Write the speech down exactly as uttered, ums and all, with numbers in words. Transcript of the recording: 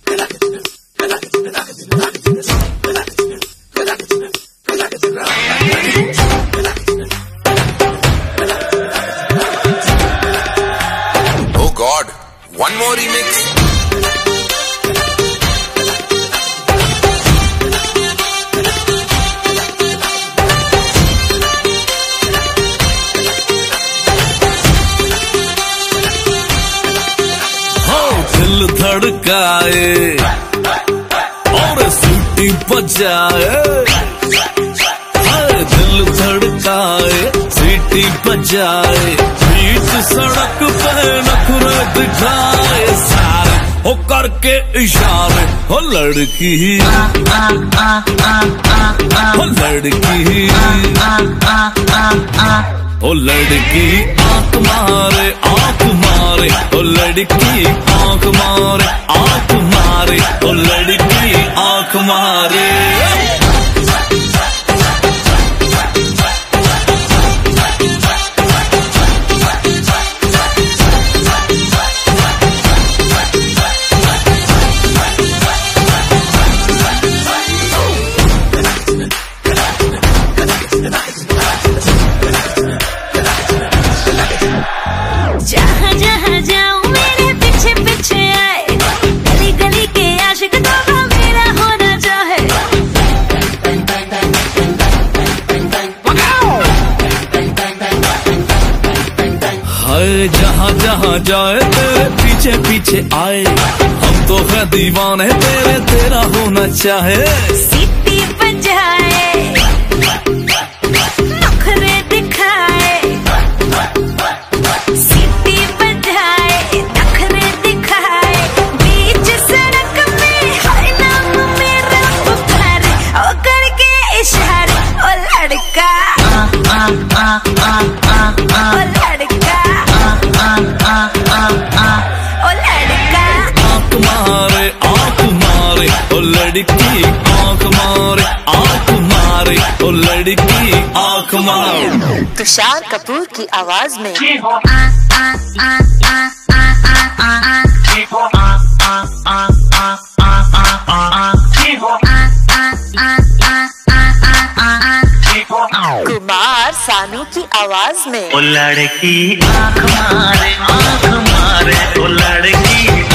Oh God, one more remix. दिल धड़काए और सीटी बजाए, दिल धड़काए सीटी बजाए, बीच सड़क पे नखरे दिखाए सारे हो करके इशारे। हो लड़की हो लड़की ओ लड़की आंख मारे आंख मारे, ओ लड़की आंख मारे आंख मारे, ओ लड़की आंख मारे। जहाँ जहाँ जाऊँ मेरे पीछे पीछे आए, गली गली के आशिक तो मेरा होना चाहे। हाय जहाँ जहाँ जाए तेरे पीछे पीछे आए, हम तो है दीवाने तेरे, तेरा होना चाहे। सीटी बजाए नखरे दिखाए, सीटी बजाए नखरे दिखाए, बीच सड़क पे हर नाम मेरा पुकारे, ओ करके इशारे। ओ लड़का ओ लड़का ओ लड़का आंख मारे आंख मारे, ओ लड़की आंख मारे आंख मारे, ओ लड़की आंख मारे। तुषार कपूर की आवाज में कुमार सानू की आवाज में ओ लड़की आंख मारे आंख मारे, ओ लड़की